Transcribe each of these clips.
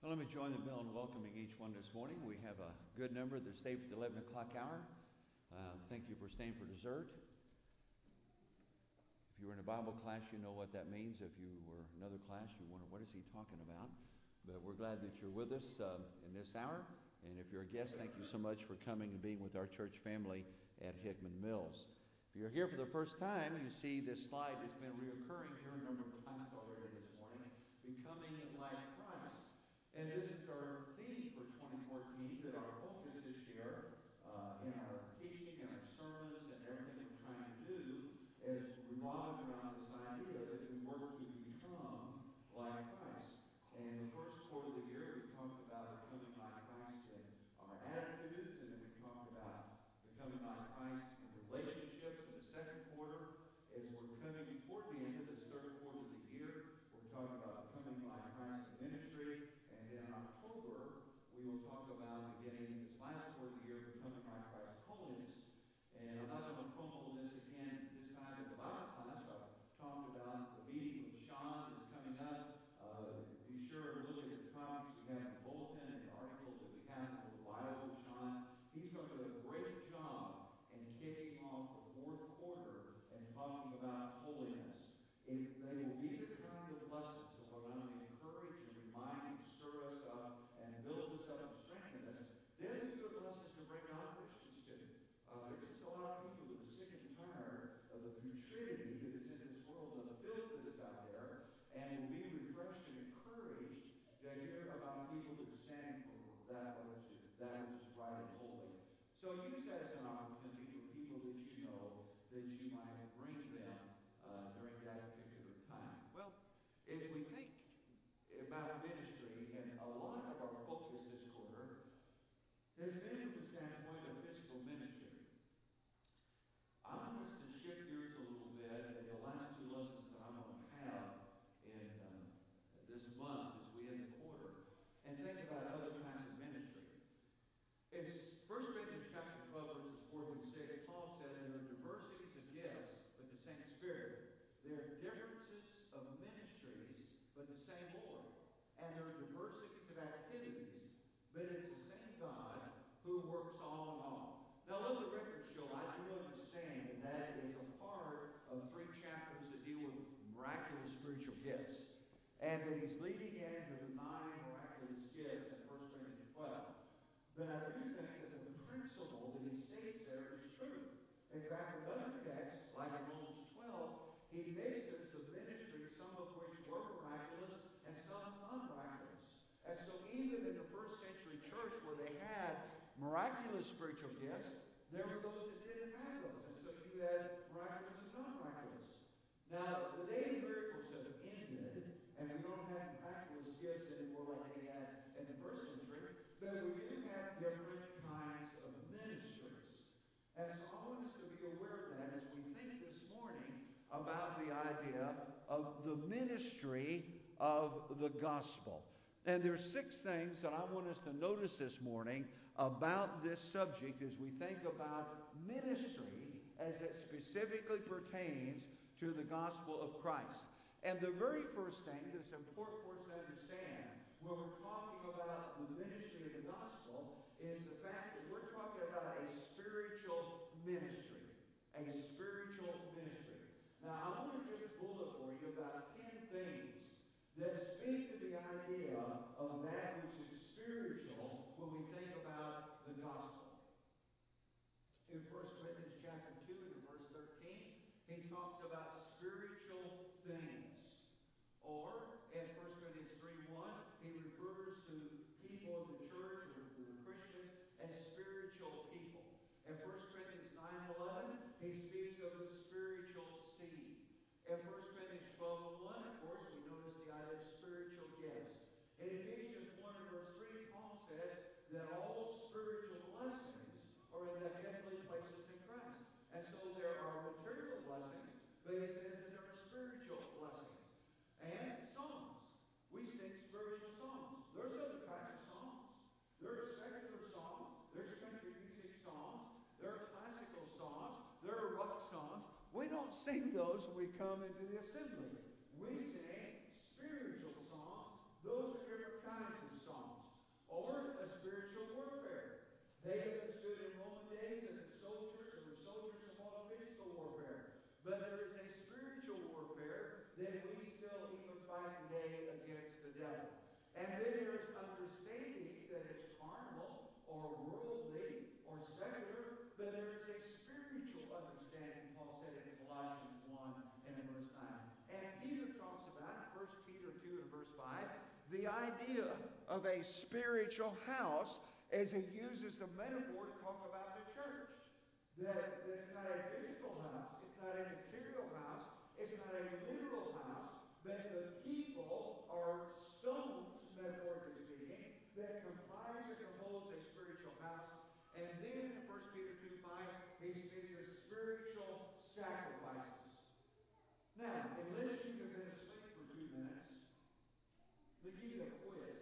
Well, let me join the bill in welcoming each one this morning. We have a good number that stayed for the 11 o'clock hour. Thank you for staying for dessert. If you were in a Bible class, you know what that means. If you were in another class, you wonder, what is he talking about? But we're glad that you're with us in this hour. And if you're a guest, thank you so much for coming and being with our church family at Hickman Mills. If you're here for the first time, you see this slide that's been reoccurring here a number of times already this morning, Becoming Like Christ. And this is our theme for 2014, that our focus this year in our teaching and our sermons and everything we're trying to do is revolved around this idea that we work to become like Christ. And the first quarter of the year, we talked about becoming like Christ in our attitudes, and then we talked about becoming like Christ in relationships. In the second quarter, as we're coming toward the end of this third quarter of the year, we're talking about becoming like Christ in ministry. And then in October, we will talk about beginning this last quarter of the year, becoming like Christ holiness. And I'm not going to fumble this again this time in the Bible class. I've talked about the meeting with Sean that's coming up. Be sure to look at the copies we have in the bulletin and the articles that we have in the Bible with Sean. He's going to do a great job in kicking off the fourth quarter and talking about holiness. They will be the kind of lessons that will not only encourage and remind and stir us up and build us up and strengthen us. They're the good lessons to bring non-Christians to. There's just a lot of people that are sick and tired of the putridity that is in this world, of the filth that is out there, and will be refreshed and encouraged to hear about people that are standing for that which is right and holy. So use that as an opportunity for people that you know that you might bring them during that particular time. Well, as we think about ministry, and a lot of our focus this quarter has been from the standpoint of physical ministry. I want us to shift gears a little bit in the last two lessons that I'm going to have in this month as we end the quarter, and think about other kinds of ministry. It's 1 Corinthians chapter 12, verses 4 through 6. Paul said there are diversities of gifts, but the same Spirit. There are differences of ministries, but the same Lord. And there are diversities of activities, but it's the same God who works all in all. Now let the record show, I do understand that is a part of 3 chapters that deal with miraculous spiritual gifts. And that he's leading into the 9 miraculous gifts in 1 Corinthians 12. But I do think that the principle that he states there is true. In fact, with other texts, like in Romans 12, he bases the ministry, some of which were miraculous and some non-miraculous. And so even in the first century church where they had miraculous spiritual gifts, there were those that didn't have those. And so you had miraculous and non-miraculous. Now, the day of miracles have ended, and we don't have miraculous gifts anymore like they had in the first century, but we do have different kinds of ministries. And so I want us to be aware of that as we think this morning about the idea of the ministry of the gospel. And there's 6 things that I want us to notice this morning about this subject as we think about ministry as it specifically pertains to the gospel of Christ. And the very first thing that's important for us to understand when we're talking about the ministry of the gospel is the fact that we're talking about a spiritual ministry. A spiritual ministry. Now, I want to just bullet for you about 10 things that speak to the idea of that which is spiritual when we think about the gospel. In 1 Corinthians chapter 2 and verse 13, he talks about spiritual things. Or, in 1 Corinthians 3:1, he refers to people in the church or the Christians as spiritual people. In 1 Corinthians 9:11, he speaks of the spiritual seed. In 1 Corinthians 12:1, of course, we notice the idea of spiritual gifts. In Ephesians 1 and verse 3, Paul says that all spiritual blessings are in the heavenly places in Christ. And so there are material blessings, but he says that there are spiritual blessings. And songs. We sing spiritual songs. There's other kinds of songs. There are secular songs. There's country music songs. There are classical songs. There are rock songs. We don't sing those when we come into the assembly. We sing spiritual songs. Those are different kinds of songs. And then there's understanding that it's carnal or worldly or secular, but there is a spiritual understanding, Paul said in Colossians 1 and in verse 9. And Peter talks about, 1 Peter 2 and verse 5, the idea of a spiritual house as he uses the metaphor to talk about the church. That it's not a physical house, it's not a material house, it's not a literal house, but the people are stones, metaphorically speaking, that comprise or compose a spiritual house. And then in 1 Peter 2:5, he speaks of spiritual sacrifices. Now, unless you have been asleep for 2 minutes, let me give you a quiz.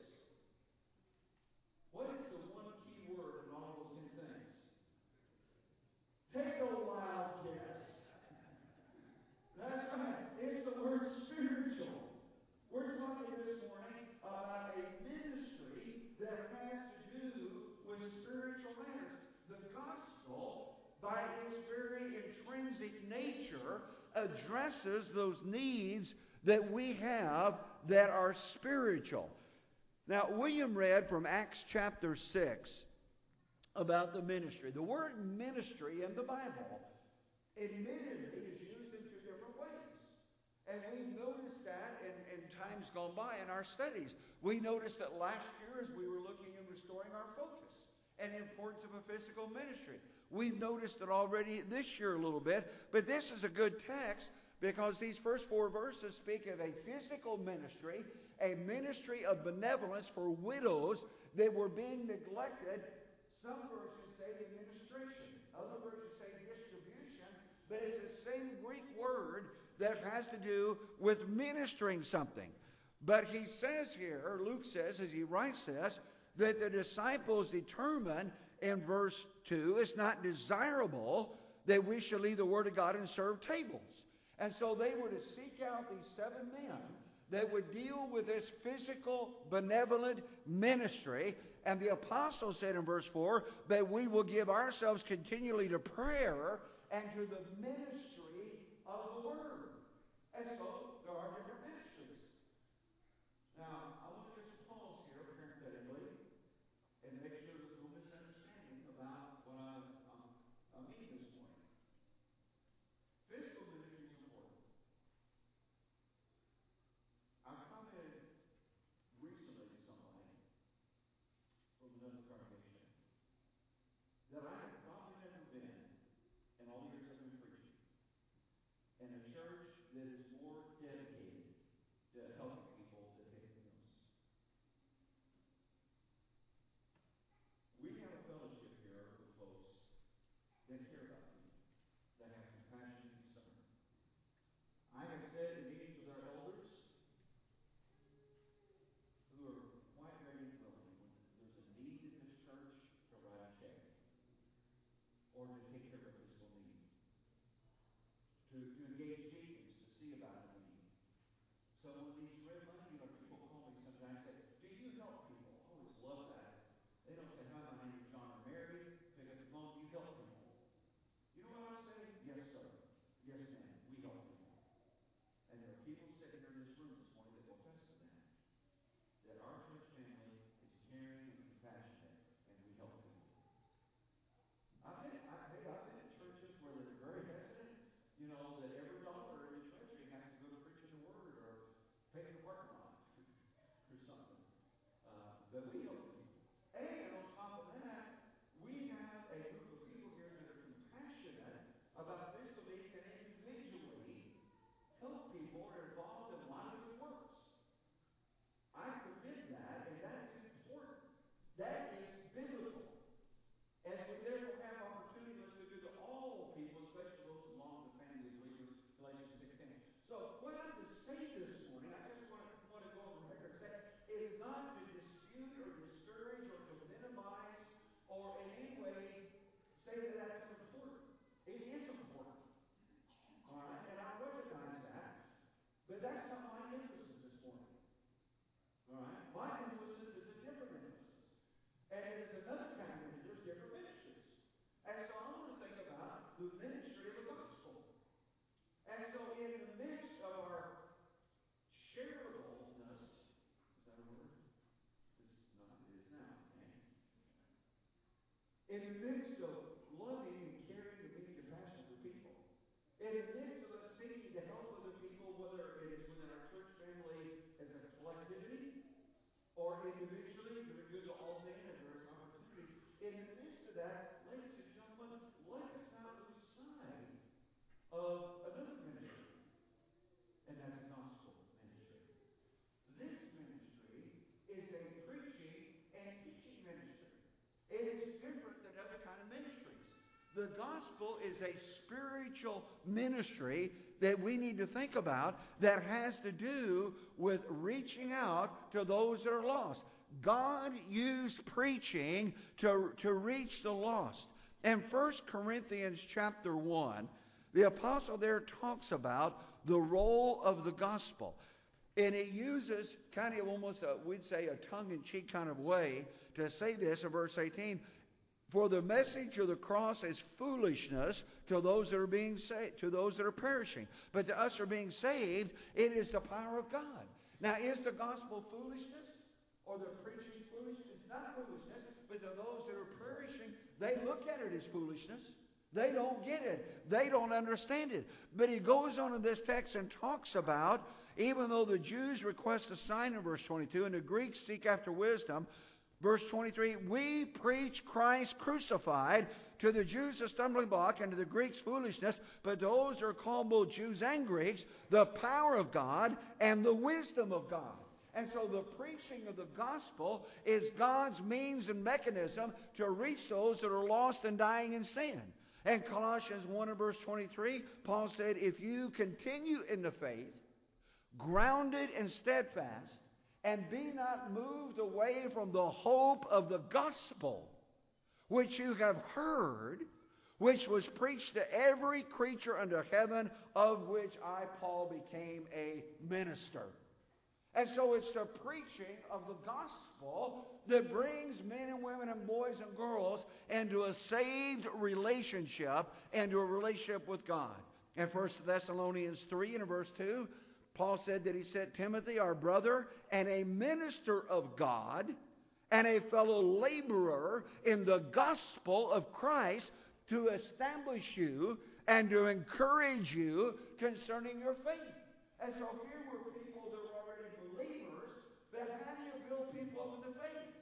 What is the one key word in all those 10 things? Take a wild guess. That's right. It's the word spiritual. We're talking this morning about a ministry that has to do with spiritual matters. The gospel, by its very intrinsic nature, addresses those needs that we have that are spiritual. Now, William read from Acts chapter 6 about the ministry. The word ministry in the Bible, admittedly, is used in 2 different ways. And we've noticed that in times gone by in our studies. We noticed that last year as we were looking and restoring our focus and the importance of a physical ministry. We've noticed it already this year a little bit, but this is a good text because these first 4 verses speak of a physical ministry, a ministry of benevolence for widows that were being neglected. Some versions say administration, other versions say distribution, but it's the same Greek word that has to do with ministering something. But he says here, or Luke says as he writes this, that the disciples determined in verse 2, it's not desirable that we should leave the Word of God and serve tables. And so they were to seek out these 7 men that would deal with this physical, benevolent ministry. And the apostle said in verse 4 that we will give ourselves continually to prayer and to the ministry of the Word. And so there are different ministries. Now, I want to just pause here parenthetically and make sure there's no misunderstanding about what I mean this morning. Physical ministry is important. I commented recently to somebody from another congregation that I have probably never been in all the years I've been preaching in a church that is more dedicated to helping people than anything else. We have a fellowship here with folks that care about people, that have compassion and concern. I have said in meetings with our elders who are quite ready and willing, when there's a need in this church, to write a check or to take care of a physical need, to engage deacons to see about a need. So when these red money, people call me sometimes and say, do you help people? I always love that. They don't say, hi, my name is John or Mary. Pick up the phone, do you help people? You know what I say? Yes, sir. Yes, ma'am. We help people. And there are people sitting here in this room this morning that will attest to that. That our church family is caring and compassionate, and we help people. I've been in churches where they're very hesitant, that every dollar in the treasury has to go to preaching the word or pay the parking lot or something. But we help people. And on top of that, we have a group of people here that are compassionate about physical needs and individually help people or involved in a lot of good works. I forbid that, and that is important. That is biblical. As we therefore have opportunities to do to all people, especially those who belong to the family of believers, Galatians 6:10. So what I'm to say this morning, I just want to go on record and say, is not to dispute or discourage or to minimize or in any way say that that's important. It is important. All right? And I recognize that. But that's not my emphasis this morning. All right? My emphasis is a different emphasis. And it is another kind of ministry. There's different ministries. And so I want to think about the ministry of the gospel. And so in the midst of our charitableness, is that a word? In the midst of loving and caring and being compassionate for people. In the midst of us seeking to help other people, whether it is within our church family as a collectivity or individually, doing good to all men and various opportunities. In the midst of that, ladies and gentlemen, let us not lose sight of another ministry, and that's the gospel ministry. This ministry is a preaching and teaching ministry. It is different than other kind of ministries. The gospel is a spiritual ministry that we need to think about that has to do with reaching out to those that are lost. God used preaching to reach the lost. In 1 Corinthians chapter 1, the apostle there talks about the role of the gospel. And he uses kind of almost we'd say a tongue-in-cheek kind of way to say this in verse 18. For the message of the cross is foolishness to those that are being saved, to those that are perishing. But to us who are being saved, it is the power of God. Now, is the gospel foolishness? Or the preaching foolishness? It's not foolishness. But to those that are perishing, they look at it as foolishness. They don't get it. They don't understand it. But he goes on in this text and talks about, even though the Jews request a sign in verse 22, and the Greeks seek after wisdom, verse 23, we preach Christ crucified, to the Jews a stumbling block, and to the Greeks foolishness, but those who are called both Jews and Greeks, the power of God and the wisdom of God. And so the preaching of the gospel is God's means and mechanism to reach those that are lost and dying in sin. And Colossians 1 and verse 23, Paul said, if you continue in the faith, grounded and steadfast, and be not moved away from the hope of the gospel, which you have heard, which was preached to every creature under heaven, of which I, Paul, became a minister. And so it's the preaching of the gospel that brings men and women and boys and girls into a saved relationship and to a relationship with God. In 1 Thessalonians 3 and verse 2, Paul said that he sent Timothy, our brother, and a minister of God, and a fellow laborer in the gospel of Christ, to establish you and to encourage you concerning your faith. And so here were people that were already believers, but how do you build people up in the faith?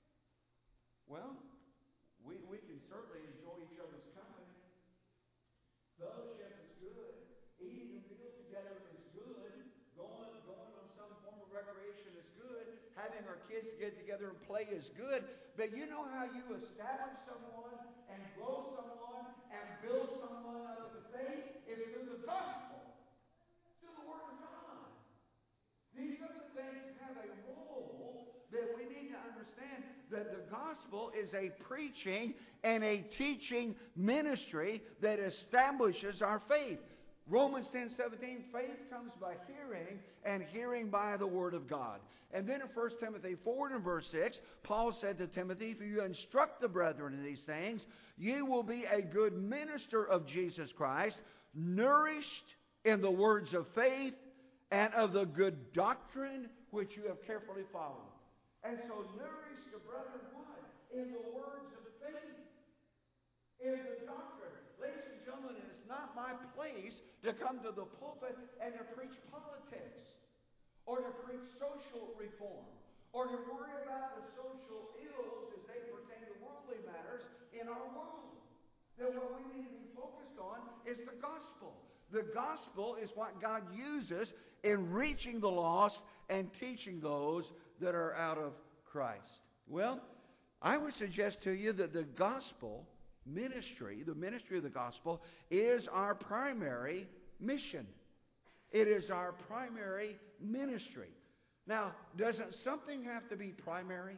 Well, we can certainly enjoy each other's company. Fellowship is good. Eating a meal together is good. Going on some form of recreation is good. Having our kids get together and play is good. But you know how you establish someone and grow someone and build someone out of the faith? Is through the gospel. Through the Word of God. These other things have a role that we need to understand, that the gospel is a preaching and a teaching ministry that establishes our faith. Romans 10:17, faith comes by hearing, and hearing by the Word of God. And then in 1 Timothy 4 and verse 6, Paul said to Timothy, if you instruct the brethren in these things, you will be a good minister of Jesus Christ, nourished in the words of faith and of the good doctrine which you have carefully followed. And so nourish the brethren what? In the words of faith. In the doctrine. Ladies and gentlemen, it is not my place to come to the pulpit and to preach politics, or to preach social reform, or to worry about the social ills as they pertain to worldly matters in our world. That what we need to be focused on is the gospel. The gospel is what God uses in reaching the lost and teaching those that are out of Christ. Well, I would suggest to you that the gospel ministry, the ministry of the gospel, is our primary mission. It is our primary ministry. Now, doesn't something have to be primary?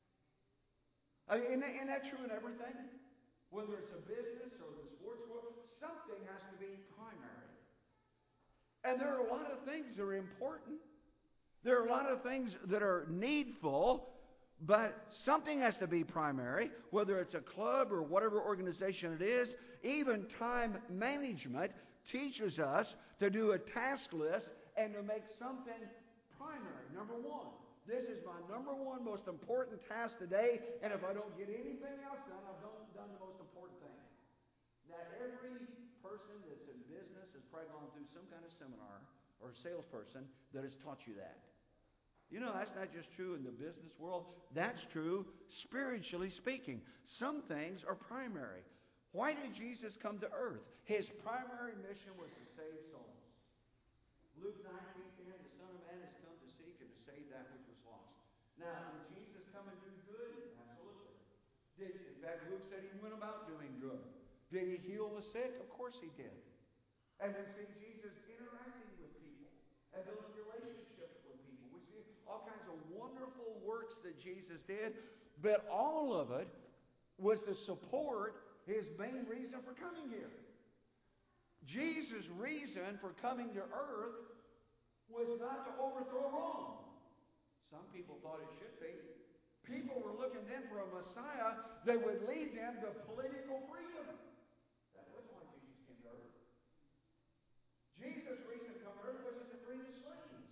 Isn't that true in everything? Whether it's a business or the sports world, something has to be primary. And there are a lot of things that are important. There are a lot of things that are needful, but something has to be primary, whether it's a club or whatever organization it is. Even time management teaches us to do a task list and to make something primary. Number one, This is my number one most important task today, and if I don't get anything else done, I've done the most important thing. Now, every person that's in business has probably gone through some kind of seminar or salesperson that has taught you that. You know, that's not just true in the business world. That's true spiritually speaking. Some things are primary. Why did Jesus come to earth? His primary mission was to save souls. Luke 19:10, the Son of Man has come to seek and to save that which was lost. Now, did Jesus come and do good? Absolutely. In fact, Luke said he went about doing good. Did he heal the sick? Of course he did. And we see Jesus interacting with people and building relationships with people. We see all kinds of wonderful works that Jesus did, but all of it was to support his main reason for coming here. Jesus' reason for coming to earth was not to overthrow Rome. Some people thought it should be. People were looking then for a Messiah that would lead them to political freedom. That wasn't why Jesus came to earth. Jesus' reason to come to earth was to free the slaves.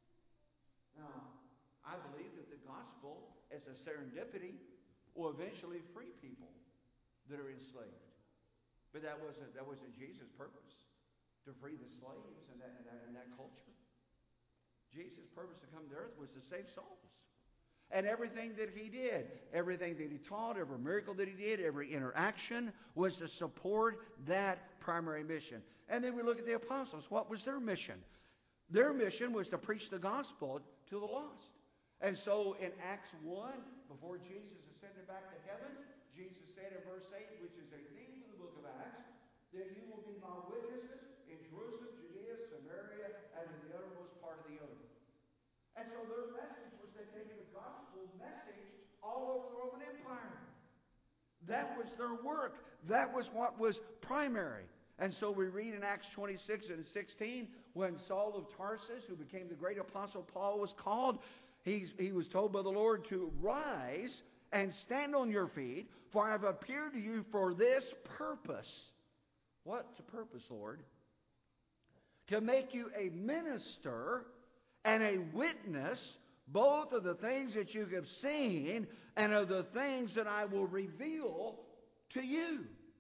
Now, I believe that the gospel, as a serendipity, will eventually free people that are enslaved. But that wasn't Jesus' purpose, to free the slaves and that culture. Jesus' purpose to come to earth was to save souls. And everything that he did, everything that he taught, every miracle that he did, every interaction was to support that primary mission. And then we look at the apostles. What was their mission? Their mission was to preach the gospel to the lost. And so in Acts 1, before Jesus ascended back to heaven, Jesus said in verse 8, which is a theme of the book of Acts, that you will be my witnesses in Jerusalem, Judea, Samaria, and in the uttermost part of the earth. And so their message was they taking the gospel message all over the Roman Empire. That was their work. That was what was primary. And so we read in Acts 26 and 16, when Saul of Tarsus, who became the great apostle Paul, was called, he was told by the Lord to rise and stand on your feet, for I have appeared to you for this purpose. What's the purpose, Lord? To make you a minister and a witness, both of the things that you have seen and of the things that I will reveal to you.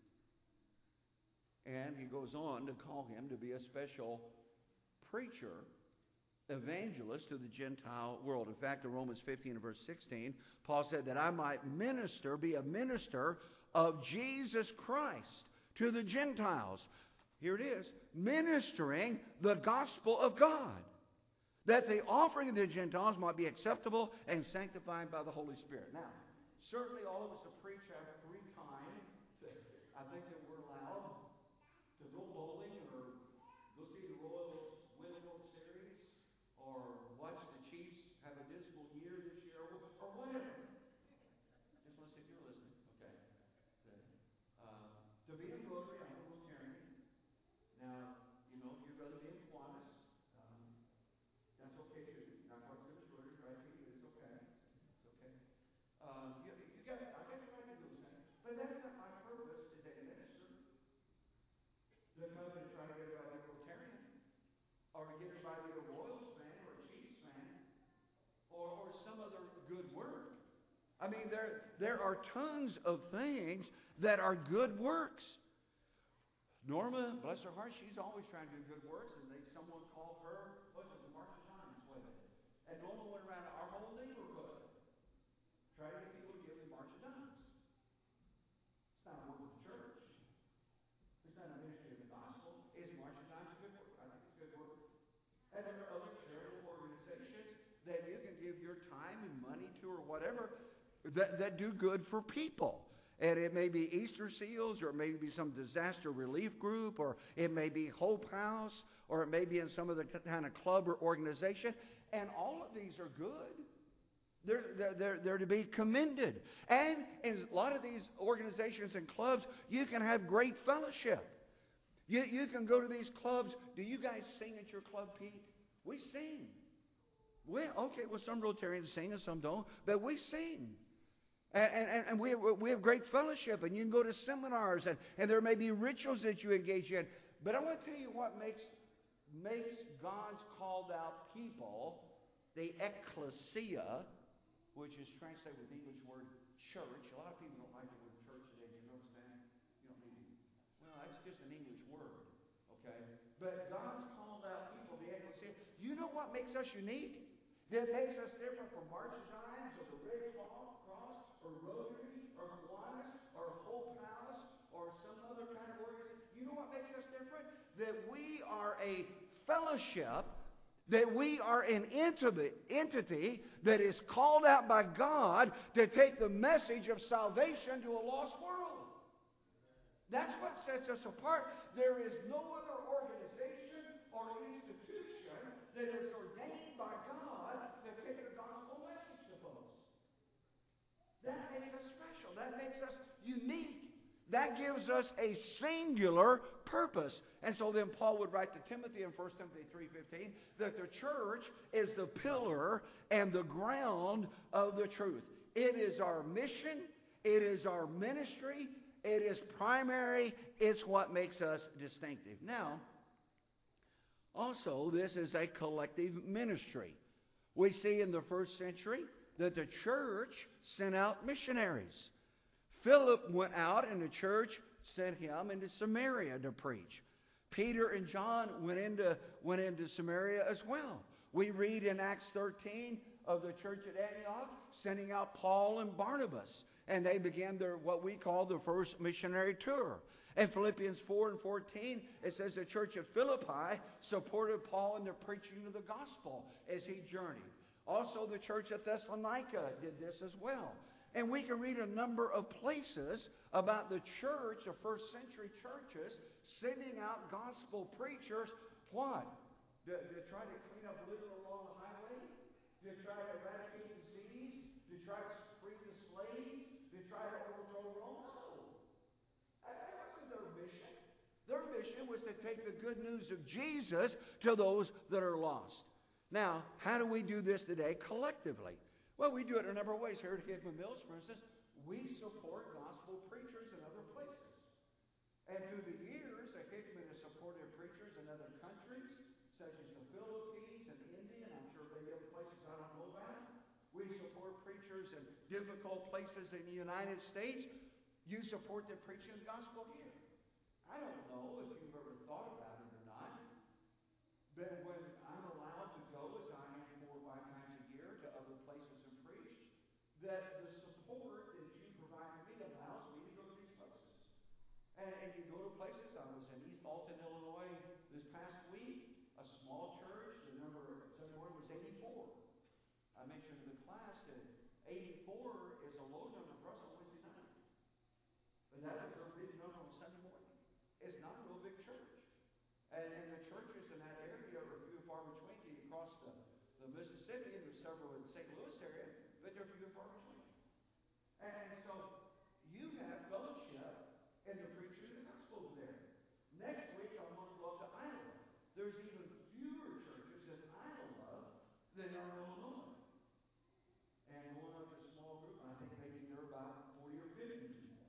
And he goes on to call him to be a special preacher, evangelist to the Gentile world. In fact, in Romans 15 and verse 16, Paul said that I might be a minister of Jesus Christ to the Gentiles. Here it is, ministering the gospel of God, that the offering of the Gentiles might be acceptable and sanctified by the Holy Spirit. Now, certainly all of us that preach have free time. I think that we're allowed to go bowling or go see the Royals win a World Series or watch the Chiefs have a dismal year this year or whatever. Just want to see if you're listening. Okay. To be in Rotary, I'm a Rotarian. Now, you know, if you'd rather be in Kiwanis, that's okay too. Not quite as good as Rotary, right? But it's okay. It's okay. I got the right to do those things. But that's not my purpose as a minister. The company to try to get everybody a Rotarian, or to get everybody a Royals fan or a Chiefs fan, or some other good work. I mean, there are tons of things that are good works. Norma, bless her heart, she's always trying to do good works, and someone called her, what's it, the March of Dimes, wasn't it? And Norma went around our whole neighborhood trying to get people to give the March of Dimes. It's not a work of the church. It's not a ministry of the gospel. Is March of Dimes a good work? I think it's good work. And there are other charitable organizations that you can give your time and money to or whatever that do good for people. And it may be Easter Seals, or it may be some disaster relief group, or it may be Hope House, or it may be in some other kind of club or organization. And all of these are good. They're to be commended. And in a lot of these organizations and clubs, you can have great fellowship. You can go to these clubs. Do you guys sing at your club, Pete? We sing. Well, some Rotarians sing and some don't, but we sing. And we have great fellowship, and you can go to seminars, and there may be rituals that you engage in. But I want to tell you what makes God's called out people the ecclesia, which is translated with the English word church. A lot of people don't like the word church today. Do you notice that? You don't need to. Well, that's just an English word, okay? But God's called out people, the ecclesia. You know what makes us unique? That makes us different from Marchesines or the Red Cross or Rotary or Kiwanis or Hope Palace or some other kind of organization. You know what makes us different? That we are a fellowship, that we are an entity that is called out by God to take the message of salvation to a lost world. That's what sets us apart. There is no other organization or institution that is ordained by God to take the gospel message to folks. That makes us special. That makes us unique. That gives us a singular purpose. And so then Paul would write to Timothy in 1 Timothy 3:15 that the church is the pillar and the ground of the truth. It is our mission. It is our ministry. It is primary. It's what makes us distinctive. Now, also, this is a collective ministry. We see in the first century that the church sent out missionaries. Philip went out and the church sent him into Samaria to preach. Peter and John went into Samaria as well. We read in Acts 13 of the church at Antioch sending out Paul and Barnabas. And they began what we call the first missionary tour. In Philippians 4 and 14, it says the church of Philippi supported Paul in the preaching of the gospel as he journeyed. Also, the church at Thessalonica did this as well. And we can read a number of places about the church, the first century churches, sending out gospel preachers. What? To try to clean up litter along the highway? To try to eradicate disease? To try to free the slaves? To try to overthrow Rome? No. That wasn't their mission. Their mission was to take the good news of Jesus to those that are lost. Now, how do we do this today collectively? Well, we do it in a number of ways. Here at Hickman Mills, for instance, we support gospel preachers in other places. And through the years, Hickman has supported preachers in other countries, such as the Philippines and India, and I'm sure maybe other places I don't know about. We support preachers in difficult places in the United States. You support the preaching of the gospel here. I don't know if you've ever thought about it or not, but when I'm allowed to go, as I am 4 or 5 times a year, to other places and preach, that the support that you provide me allows me to go to these places. And you go to places. I was in East Alton, Illinois this past week, a small church. The number of Sunday morning was 84. I mentioned in the class that 84 is a low number for us on Wednesday night. But that was a big number on Sunday morning. It's not a real big church. And the churches in that area are few and far between. You cross the Mississippi, and there's several in the St. Louis area, but they're few and far between. And so you have fellowship in the preaching of the gospel there. Next week, I'm going to go up to Iowa. There's even fewer churches in Iowa than are in Illinois. And going up to a small group, I think maybe there are about 40 or 50 people.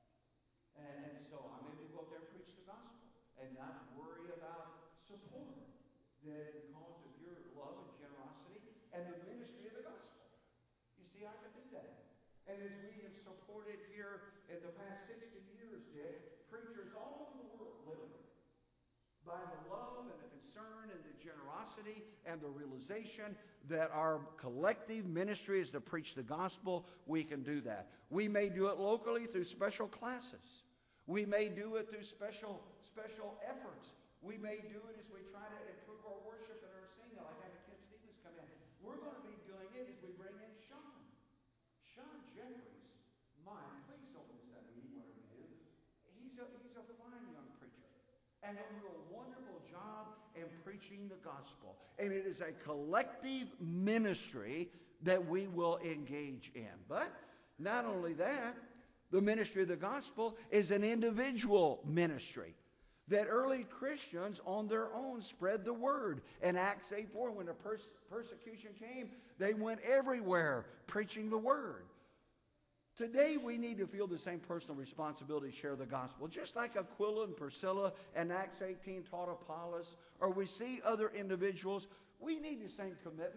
And so I maybe go up there and preach the gospel and not worry about support. That because of your love and generosity and the ministry of the gospel. You see, I can do that. And as we have supported here in the past 60 years, Dick, preachers all over the world, literally, by the love and the concern and the generosity and the realization that our collective ministry is to preach the gospel, we can do that. We may do it locally through special classes. We may do it through special efforts. We may do it as we try to improve our worship and our singing, like having Kim Stevens come in. We're going to be doing it as we bring in Sean. Sean Jeffries, please don't miss that meeting, whatever you do. He's a fine young preacher. And he'll do a wonderful job in preaching the gospel. And it is a collective ministry that we will engage in. But not only that, the ministry of the gospel is an individual ministry. That early Christians on their own spread the word. In Acts 8:4, when the persecution came, they went everywhere preaching the word. Today we need to feel the same personal responsibility to share the gospel. Just like Aquila and Priscilla in Acts 18 taught Apollos, or we see other individuals, we need the same commitment.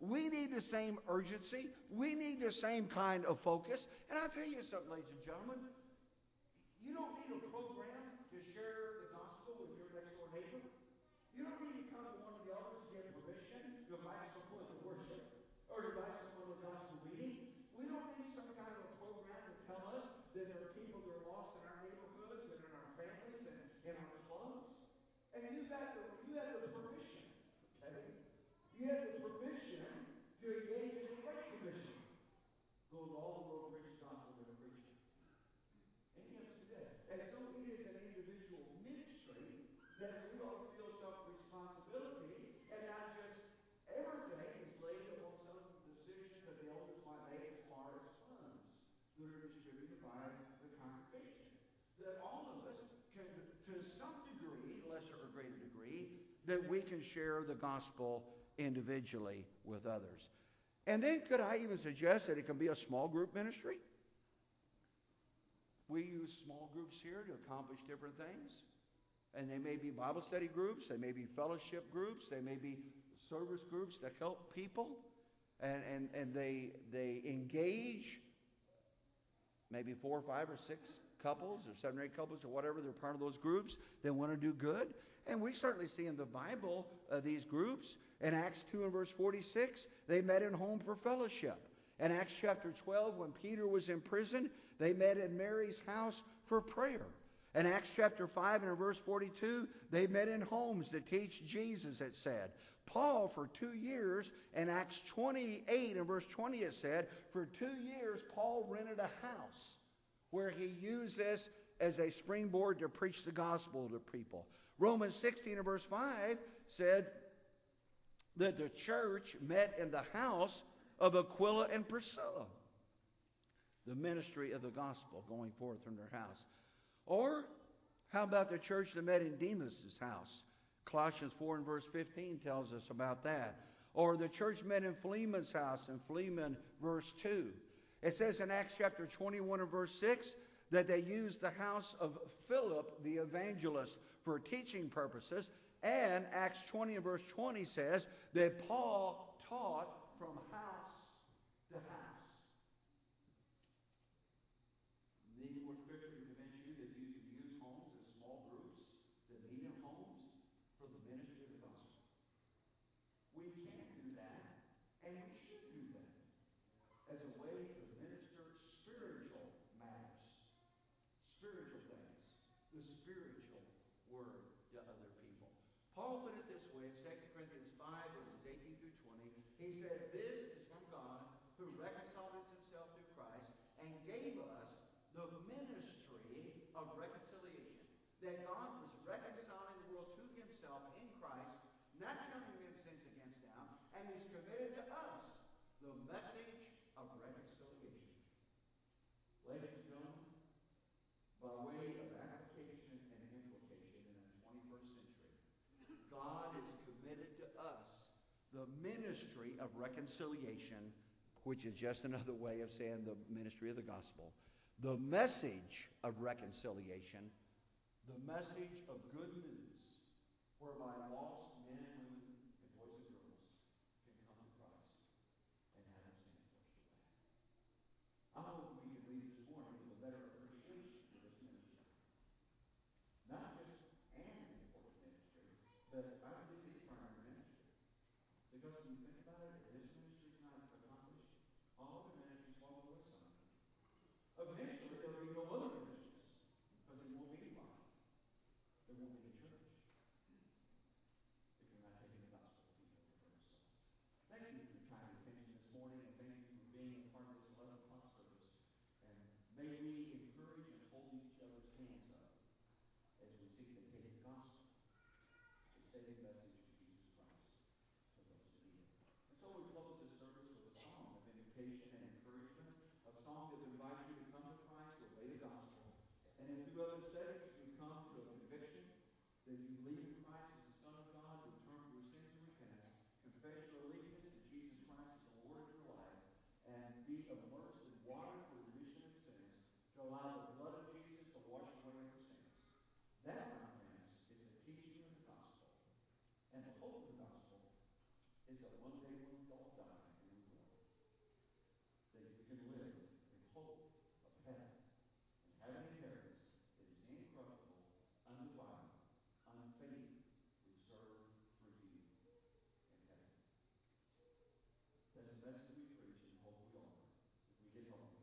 We need the same urgency. We need the same kind of focus. And I'll tell you something, ladies and gentlemen. You don't need a program to share the gospel with your next door neighbor. You don't need to come to one of the elders to get permission to invite someone to worship or to invite someone to a gospel meeting. We don't need some kind of a program to tell us that there are people that are lost in our neighborhoods and in our families and in our clubs. And you have the permission, okay? You have the permission to engage in the Great Commission. Go to all the world, preach the gospel to the preacher. And yes, do that. And so it is an individual ministry that we ought to feel self-responsibility and not just everything is laid upon some decisions that the elders might make as far as funds that are distributed by the congregation. That all of us can, to some degree, lesser or greater degree, that we can share the gospel individually with others. And then could I even suggest that it can be a small group ministry? We use small groups here to accomplish different things. And they may be Bible study groups, they may be fellowship groups, they may be service groups that help people. And they engage maybe 4 or 5 or 6 couples or 7 or 8 couples or whatever. They're part of those groups. They want to do good. And we certainly see in the Bible these groups. In Acts 2 and verse 46, they met in home for fellowship. In Acts chapter 12, when Peter was in prison, they met in Mary's house for prayer. In Acts chapter 5 and in verse 42, they met in homes to teach Jesus, it said. Paul, for 2 years, in Acts 28 and verse 20, it said, for 2 years, Paul rented a house where he used this as a springboard to preach the gospel to people. Romans 16 and verse 5 said that the church met in the house of Aquila and Priscilla. The ministry of the gospel going forth from their house. Or how about the church that met in Demas' house? Colossians 4 and verse 15 tells us about that. Or the church met in Philemon's house in Philemon verse 2. It says in Acts chapter 21 and verse 6 that they used the house of Philip the evangelist for teaching purposes. And Acts 20 and verse 20 says that Paul taught from house to house. Need more scripture to convince you that you can use homes as small groups, that meet in homes for the ministry of the gospel. We can do that, and we should do that as a way to minister spiritual matters, spiritual things, the spiritual word to other people. Paul put it this way in 2 Corinthians 5, verses 18 through 20. He said, this is from God, who reconciled himself through Christ and gave us the ministry of reconciliation. That God was reconciling the world to himself in Christ, not counting men's sins against them, and he's committed to us the message of reconciliation. Ladies and gentlemen, by way of application and implication in the 21st century, God is committed to us the ministry of reconciliation, which is just another way of saying the ministry of the gospel. The message of reconciliation, the message of good news, whereby lost men and women and boys and girls can come to Christ and have him stand for us. I hope we can leave this morning with a better appreciation for this ministry. Not just an important ministry, but I believe it's primary ministry. Because when you think about it, if this ministry is not accomplished, all other ministries fall away some. Eventually, there will be no other ministries, because there won't be anybody. There won't be a church. If you're not taking the gospel to people for themselves. Thank you for your kind attention this morning, and thank you for being a part of this 11 o'clock service. And may we encourage and hold each other's hands up as we seek to take the gospel, the saving message of Jesus Christ to those who need it. And so we close this service with a song of invitation and encouragement, a song that invites you to come to Christ, to obey the gospel. And in 2 other settings, you come to a conviction that you believe in Christ as the Son of God, return from your sins and repentance, confess your allegiance to Jesus Christ as the Lord of your life, and be immersed in water for the remission of sins, to allow the blood of Jesus to wash away your sins. That, my friends, is the teaching of the gospel. And the hope of the gospel is that one day when we all die, can live in hope of heaven and have an inheritance that is incorruptible, undefiled, unfading, reserved for you in heaven. That's the message we preach and hope we offer. If we get home.